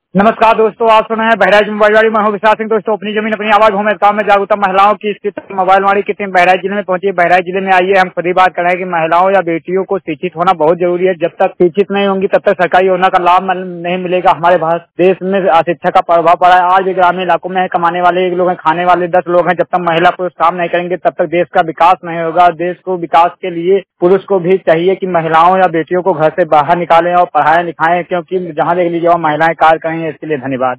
नमस्कार दोस्तों, आप सुन रहे हैं बहराइच मोबाइलवाड़ी। मैं हूं विशाल सिंह। दोस्तों, अपनी जमीन अपनी आवाज होम काम में जागरूकता महिलाओं की स्थिति मोबाइलवाड़ी की टीम बहराइच जिले में पहुंची है। बहराइच जिले में आइए हम खुद ही बात करें कि महिलाओं या बेटियों को शिक्षित होना बहुत जरूरी है। जब तक शिक्षित नहीं होंगी तब तक सरकारी योजना का लाभ नहीं मिलेगा। हमारे भारत देश में अशिक्षा का प्रभाव पड़ा है। आज भी ग्रामीण इलाकों में कमाने वाले 1 लोग हैं, खाने वाले 10 लोग हैं। जब तक महिला पुरुष काम नहीं करेंगे तब तक देश का विकास नहीं होगा। देश को विकास के लिए पुरुष को भी चाहिए कि महिलाओं या बेटियों को घर से बाहर निकालें और पढ़ाएं लिखाएं, क्योंकि जहाँ देख लीजिए वहाँ महिलाएं कार्य करेंगे। इसके लिए धन्यवाद।